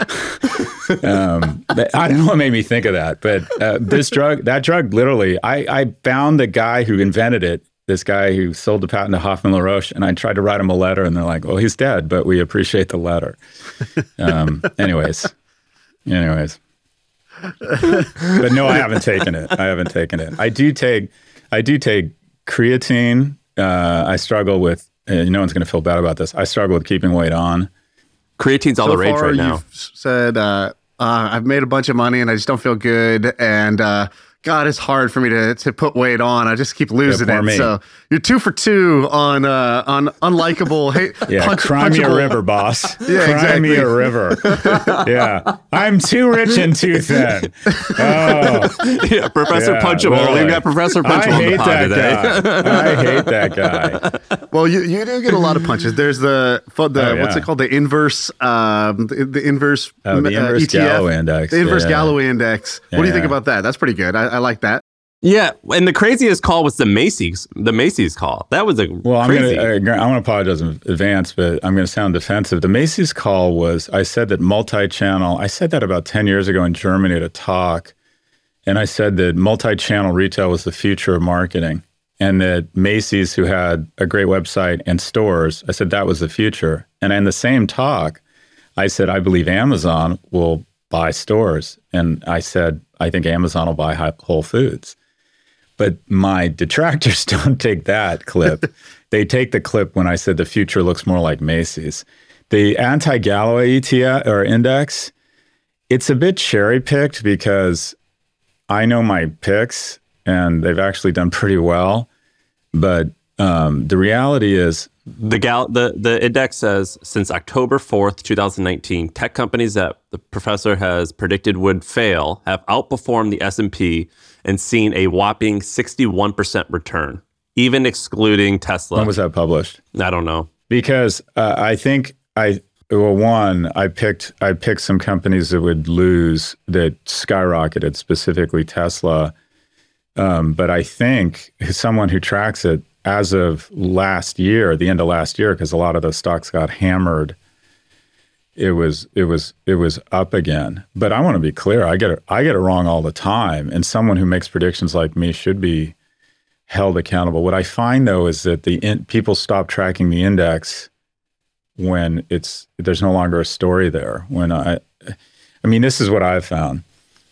um, I don't know what made me think of that, but uh, this drug, that drug, literally, I, I found the guy who invented it. This guy who sold the patent to Hoffman LaRoche, and I tried to write him a letter, and they're like, "Well, he's dead, but we appreciate the letter." Um, anyways, anyways. But no, I haven't taken it. I haven't taken it. I do take, I do take creatine. Uh, I struggle with. Uh, no one's going to feel bad about this. I struggle with keeping weight on. Creatine's all so the rage far, right now. You've said uh, uh, I've made a bunch of money and I just don't feel good, and uh, God, it's hard for me to to put weight on. I just keep losing Yeah, poor it. me. So you're two for two on uh, on unlikable. Hate, Yeah, punch, cry me a punchable- river, boss. Yeah, cry exactly. me a river. Yeah, I'm too rich and too thin. Oh, Yeah, Professor Yeah, Punchable. literally. We've got Professor I Punchable on the hate pod that today. guy. I hate that guy. Well, you, you do get a lot of punches. There's the the Oh, what's yeah. it called? The inverse um the, the inverse Oh, the uh, inverse E T F. Galloway index. The inverse Yeah. Galloway index. What do you think Yeah. about that? That's pretty good. I, I like that. Yeah, and the craziest call was the Macy's, the Macy's call. That was a Well, I'm crazy. gonna, I want to apologize in advance, but I'm going to sound defensive. The Macy's call was, I said that multi-channel, I said that about ten years ago in Germany at a talk, and I said that multi-channel retail was the future of marketing, and that Macy's, who had a great website and stores, I said that was the future. And in the same talk, I said, I believe Amazon will buy stores. And I said, I think Amazon will buy Hi- Whole Foods. But my detractors don't take that clip. They take the clip when I said the future looks more like Macy's. The anti-Galloway E T F or index, it's a bit cherry-picked because I know my picks and they've actually done pretty well. But um, the reality is, The gal, the, the index says since October fourth, twenty nineteen, tech companies that the professor has predicted would fail have outperformed the S and P and seen a whopping sixty-one percent return, even excluding Tesla. when was that published? I don't know. Because uh, I think I well, one, I picked I picked some companies that would lose that skyrocketed, specifically Tesla. Um, but I think someone who tracks it as of last year, the end of last year, because a lot of those stocks got hammered, it was it was it was up again. But I want to be clear, I get it I get it wrong all the time, and someone who makes predictions like me should be held accountable. What I find though is that the in, people stop tracking the index when it's there's no longer a story there. When I, I mean, this is what I've found.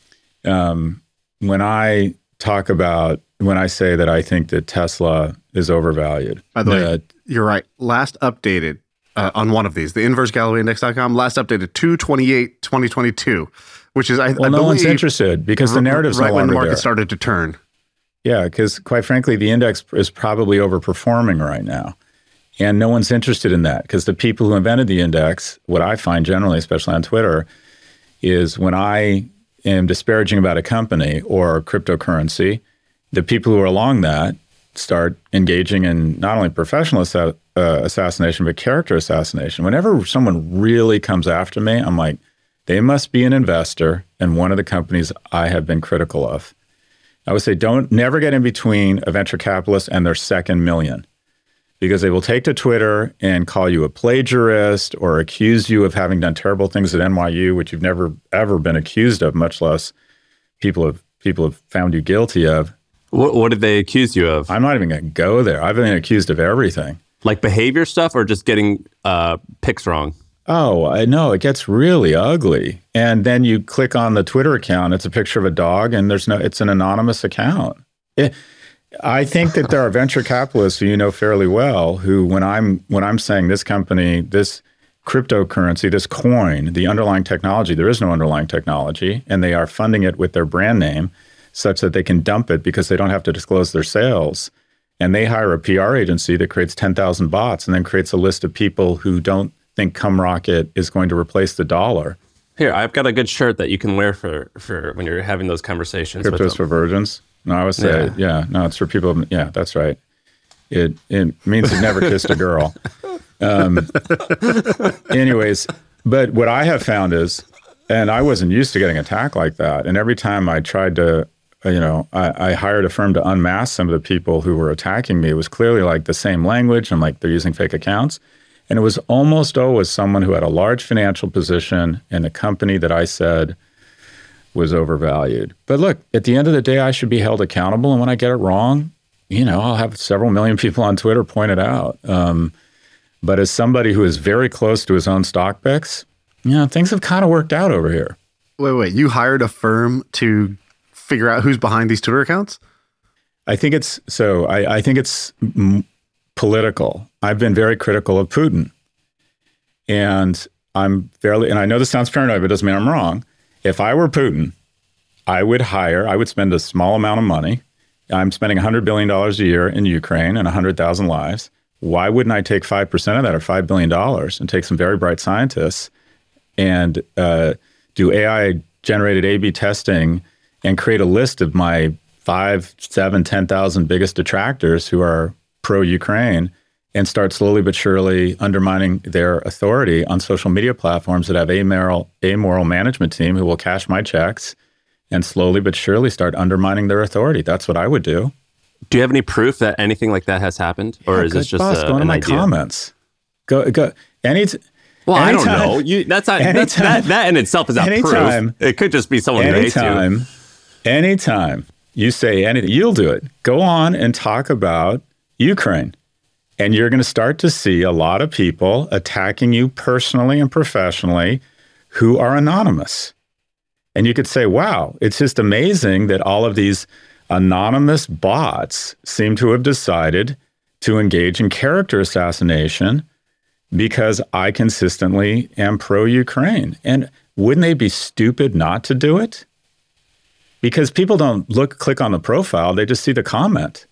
Um, when I talk about when I say that I think that Tesla is overvalued. By the way, uh, you're right. Last updated uh, on one of these, the inverse galloway index dot com, last updated two twenty-eight twenty twenty-two, which is, I, well, I no one's believe, interested because the narrative's right no when the longer market there. started to turn. Yeah, because quite frankly, the index is probably overperforming right now. And no one's interested in that because the people who invented the index, what I find generally, especially on Twitter, is when I am disparaging about a company or cryptocurrency, the people who are along that start engaging in not only professional assa- uh, assassination, but character assassination. Whenever someone really comes after me, I'm like, they must be an investor in one of the companies I have been critical of. I would say don't never get in between a venture capitalist and their second million, because they will take to Twitter and call you a plagiarist or accuse you of having done terrible things at N Y U, which you've never, ever been accused of, much less people have people have found you guilty of. What, what did they accuse you of? I'm not even going to go there. I've been accused of everything. Like behavior stuff or just getting uh, picks wrong? Oh, I know. It gets really ugly. And then you click on the Twitter account. It's a picture of a dog, and there's no. It's an anonymous account. It, I think that there are venture capitalists who you know fairly well who, when I'm when I'm saying this company, this cryptocurrency, this coin, the underlying technology, there is no underlying technology, and they are funding it with their brand name such that they can dump it because they don't have to disclose their sales. And they hire a P R agency that creates ten thousand bots and then creates a list of people who don't think CumRocket is going to replace the dollar. Here, I've got a good shirt that you can wear for, for when you're having those conversations. Cryptos with them. for virgins. No, I would say, yeah. yeah, no, it's for people. Yeah, that's right. It it means you've never kissed a girl. Um, anyways, but what I have found is, and I wasn't used to getting attacked like that. And every time I tried to, you know, I, I hired a firm to unmask some of the people who were attacking me. It was clearly like the same language. I'm like, they're using fake accounts. And it was almost always someone who had a large financial position in a company that I said was overvalued. But look, at the end of the day, I should be held accountable. And when I get it wrong, you know, I'll have several million people on Twitter point it out. Um, but as somebody who is very close to his own stock picks, you know, things have kind of worked out over here. Wait, wait, you hired a firm to figure out who's behind these Twitter accounts? I think it's, so I, I think it's m- political. I've been very critical of Putin. And I'm fairly, and I know this sounds paranoid, but it doesn't mean I'm wrong. If I were Putin, I would hire, I would spend a small amount of money. I'm spending one hundred billion dollars a year in Ukraine and one hundred thousand lives. Why wouldn't I take five percent of that, or five billion dollars, and take some very bright scientists and uh, do A I-generated A B testing and create a list of my five, seven, ten thousand biggest detractors who are pro-Ukraine, and start slowly but surely undermining their authority on social media platforms that have amoral, amoral management team who will cash my checks and slowly but surely start undermining their authority. That's what I would do. Do you have any proof that anything like that has happened? Or yeah, is this just boss, a, go into an my idea? comments. Go, go. Any t- well, anytime, I don't know. You, that's not, anytime, that's, that, that in itself is not anytime, proof. It could just be someone who hates you. Anytime, anytime you say anything, you'll do it. Go on and talk about Ukraine. And you're going to start to see a lot of people attacking you personally and professionally who are anonymous. And you could say, wow, it's just amazing that all of these anonymous bots seem to have decided to engage in character assassination because I consistently am pro-Ukraine. And wouldn't they be stupid not to do it? Because people don't look, click on the profile, they just see the comment.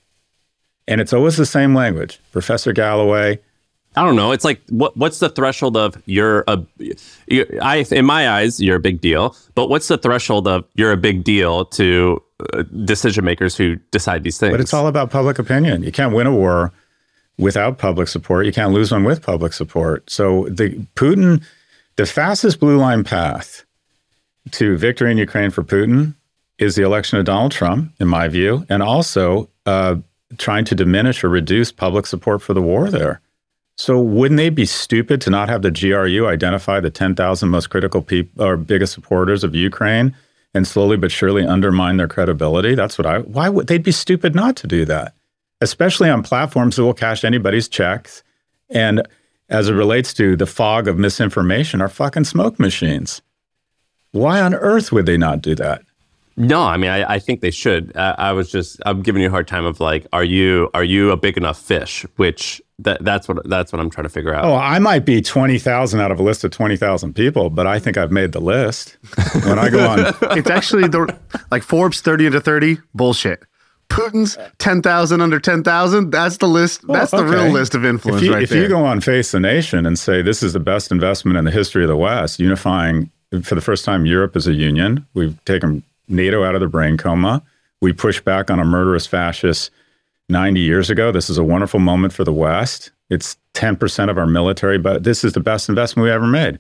And it's always the same language. Professor Galloway. I don't know. It's like, what? What's the threshold of you're a, you're, I, in my eyes, you're a big deal. But what's the threshold of you're a big deal to uh, decision makers who decide these things? But it's all about public opinion. You can't win a war without public support. You can't lose one with public support. So the Putin, the fastest blue line path to victory in Ukraine for Putin is the election of Donald Trump, in my view, and also uh, trying to diminish or reduce public support for the war there. So wouldn't they be stupid to not have the G R U identify the ten thousand most critical people or biggest supporters of Ukraine and slowly but surely undermine their credibility? That's what I, why would, they'd be stupid not to do that, especially on platforms that will cash anybody's checks. And as it relates to the fog of misinformation, are fucking smoke machines. Why on earth would they not do that? No, I mean, I, I think they should. Uh, I was just, I'm giving you a hard time of like, are you, are you a big enough fish? Which that, that's what, that's what I'm trying to figure out. Oh, I might be twenty thousand out of a list of twenty thousand people, but I think I've made the list. When I go on, It's actually the, like Forbes thirty under thirty, bullshit. Putin's ten thousand under ten thousand, that's the list. Well, that's the okay. real list of influence if you, right if there. you go on Face the Nation and say this is the best investment in the history of the West, unifying for the first time, Europe is a union. We've taken NATO out of the brain coma. We pushed back on a murderous fascist ninety years ago. This is a wonderful moment for the West. It's ten percent of our military, but this is the best investment we ever made.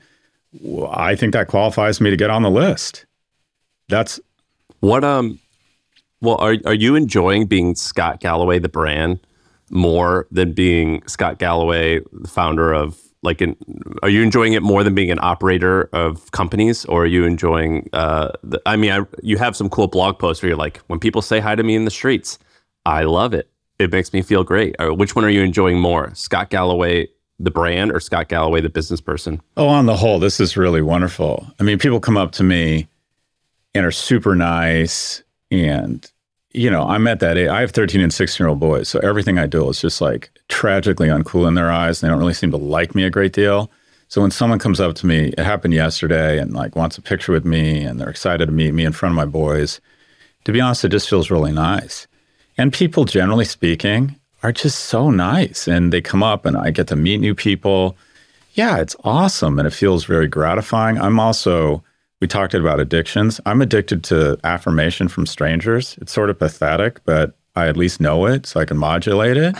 I think that qualifies me to get on the list. That's what. Um, well, are are you enjoying being Scott Galloway, the brand, more than being Scott Galloway, the founder of like? An, are you enjoying it more than being an operator of companies, or are you enjoying? Uh, the, I mean, I, you have some cool blog posts where you're like, when people say hi to me in the streets, I love it. It makes me feel great. Or which one are you enjoying more, Scott Galloway, the brand, or Scott Galloway, the business person? Oh, on the whole, this is really wonderful. I mean, people come up to me and are super nice. And, you know, I'm at that age. I have thirteen and sixteen year old boys. So everything I do is just like tragically uncool in their eyes. They don't really seem to like me a great deal. So when someone comes up to me, it happened yesterday, and like wants a picture with me and they're excited to meet me in front of my boys, to be honest, it just feels really nice. And people, generally speaking, are just so nice. And they come up and I get to meet new people. Yeah, it's awesome. And it feels very gratifying. I'm also, we talked about addictions. I'm addicted to affirmation from strangers. It's sort of pathetic, but I at least know it so I can modulate it.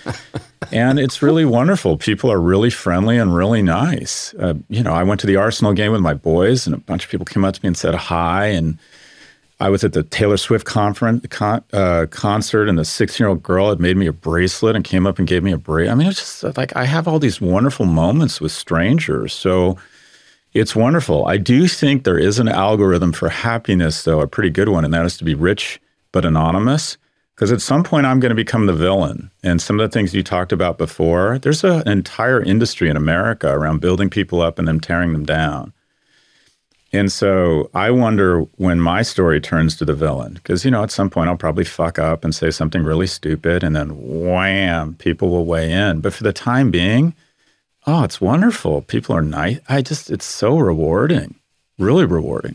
And it's really wonderful. People are really friendly and really nice. Uh, you know, I went to the Arsenal game with my boys and a bunch of people came up to me and said hi. And I was at the Taylor Swift conference, con, uh, concert, and the sixteen-year-old girl had made me a bracelet and came up and gave me a bracelet. I mean, it's just like I have all these wonderful moments with strangers. So it's wonderful. I do think there is an algorithm for happiness, though, a pretty good one, and that is to be rich but anonymous. Because at some point, I'm going to become the villain. And some of the things you talked about before, there's a, an entire industry in America around building people up and then tearing them down. And so I wonder when my story turns to the villain, because, you know, at some point I'll probably fuck up and say something really stupid and then wham, people will weigh in. But for the time being, oh, it's wonderful. People are nice. I just, it's so rewarding, really rewarding.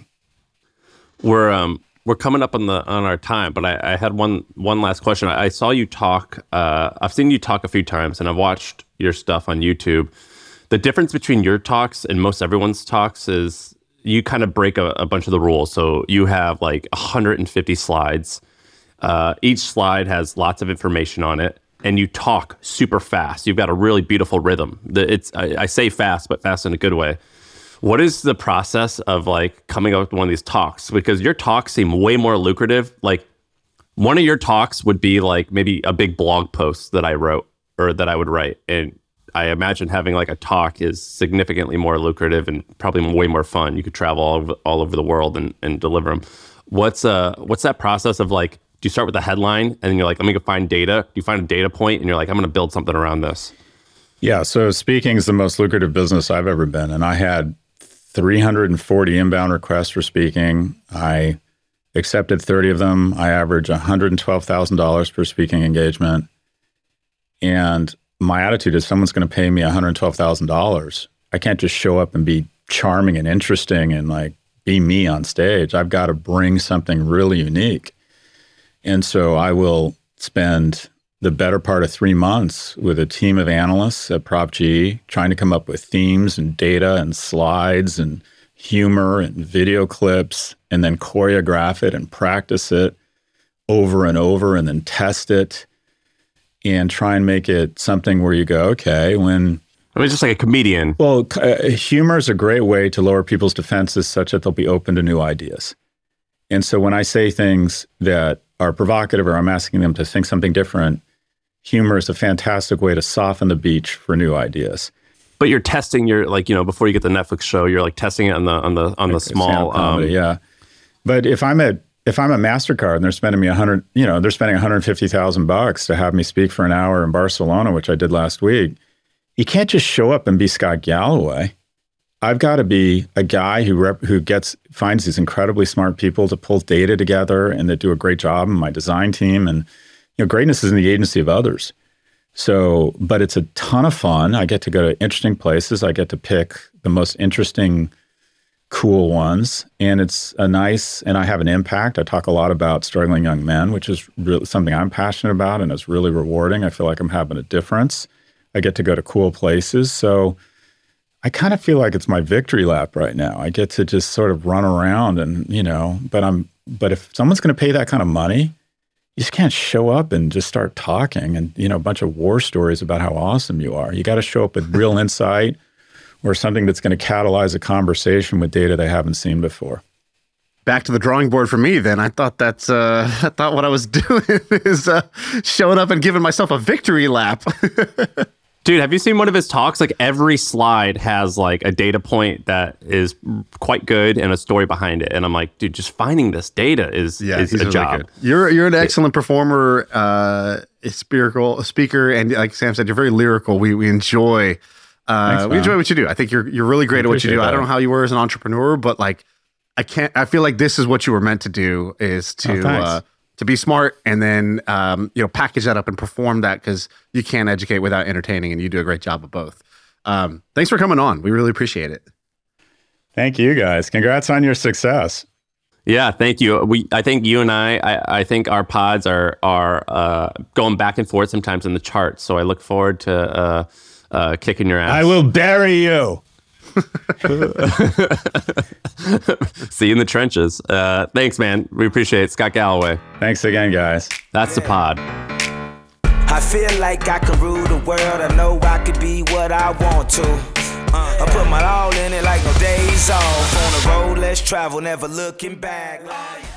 We're, um, we're coming up on the, on our time, but I, I had one, one last question. I, I saw you talk, uh, I've seen you talk a few times and I've watched your stuff on YouTube. The difference between your talks and most everyone's talks is you kind of break a, a bunch of the rules. So you have like one hundred fifty slides. Uh, each slide has lots of information on it, and you talk super fast. You've got a really beautiful rhythm. The, it's I, I say fast, but fast in a good way. What is the process of like coming up with one of these talks? Because your talks seem way more lucrative. Like one of your talks would be like maybe a big blog post that I wrote or that I would write, and I imagine having like a talk is significantly more lucrative and probably way more fun. You could travel all over, all over the world and, and deliver them. What's uh what's that process of like, do you start with a headline and then you're like, let me go find data? Do you find a data point and you're like, I'm going to build something around this? Yeah. So speaking is the most lucrative business I've ever been. And I had three hundred forty inbound requests for speaking. I accepted thirty of them. I average one hundred twelve thousand dollars per speaking engagement. And my attitude is someone's going to pay me one hundred twelve thousand dollars. I can't just show up and be charming and interesting and like be me on stage. I've got to bring something really unique. And so I will spend the better part of three months with a team of analysts at Prop G trying to come up with themes and data and slides and humor and video clips and then choreograph it and practice it over and over and then test it. And try and make it something where you go, okay, when... I mean, just like a comedian. Well, uh, humor is a great way to lower people's defenses such that they'll be open to new ideas. And so when I say things that are provocative or I'm asking them to think something different, humor is a fantastic way to soften the beach for new ideas. But you're testing your, like, you know, before you get the Netflix show, you're like testing it on the on the on the like small... Comedy, um, yeah. But if I'm at If I'm a MasterCard and they're spending me a hundred, you know, they're spending one hundred fifty thousand bucks to have me speak for an hour in Barcelona, which I did last week, you can't just show up and be Scott Galloway. I've got to be a guy who rep, who gets finds these incredibly smart people to pull data together and that do a great job in my design team. And you know, greatness is in the agency of others. So, but it's a ton of fun. I get to go to interesting places. I get to pick the most interesting cool ones, and it's a nice, and I have an impact. I talk a lot about struggling young men, which is really something I'm passionate about, and it's really rewarding. I feel like I'm having a difference. I get to go to cool places. So I kind of feel like it's my victory lap right now. I get to just sort of run around and, you know, but I'm, but if someone's going to pay that kind of money, you just can't show up and just start talking and, you know, a bunch of war stories about how awesome you are. You got to show up with real insight or something that's going to catalyze a conversation with data they haven't seen before. Back to the drawing board for me then. I thought that's, uh, I thought what I was doing is uh, showing up and giving myself a victory lap. Dude, have you seen one of his talks? Like every slide has like a data point that is quite good and a story behind it. And I'm like, dude, just finding this data is, Yeah, is he's a really job. good. You're you're an excellent performer, uh, speaker, speaker, and like Sam said, you're very lyrical. We we enjoy uh, Thanks, we man. enjoy what you do. I think you're you're really great at what you do. appreciate I don't that. know how you were as an entrepreneur, but like I can't. I feel like this is what you were meant to do: is to Oh, thanks. uh, to be smart and then um, you know package that up and perform that, because you can't educate without entertaining, and you do a great job of both. Um, thanks for coming on. We really appreciate it. Thank you guys. Congrats on your success. Yeah, thank you. We, I think you and I, I, I think our pods are are uh, going back and forth sometimes in the charts. So I look forward to uh, uh, kicking your ass. I will bury you. See you in the trenches. Uh, thanks, man. We appreciate it. Scott Galloway. Thanks again, guys. That's the pod. I feel like I can rule the world. I know I could be what I want to. Uh, I put my all in it like no days off. On the road, let's travel, never looking back. Like